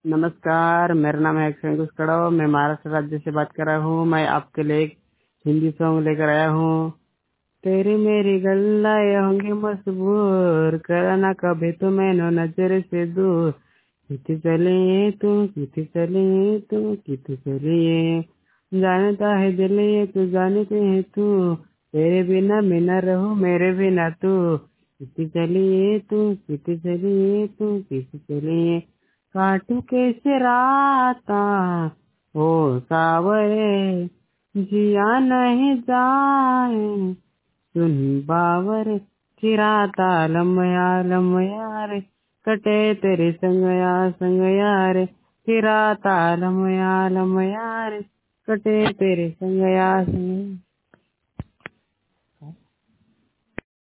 नमस्कार, मेरा नाम है अक्षय अंकुश कड़व। मैं महाराष्ट्र राज्य से बात कर रहा हूँ। मैं आपके लिए एक हिंदी सॉन्ग लेकर आया हूँ। तेरी मेरी गल्लाएं होंगी मशहूर, करना कभी तो मैंने नजर से दूर। कितनी चली तू, कितनी चली तू, कितनी चली, जानता है दिल ये तू, जानते है तू, तेरे बिना मैं न रहूं, मेरे बिना तू। कितनी चली तू, कितनी चली तू, कितनी चली, काटू कैसे राता ओ सावरे, जिया नहीं जाए सुन बावर, चिराता लमया लमया रे, कटे तेरे संगया संगया रे, चिराता लमया लमया रे, कटे तेरे संगया संगया।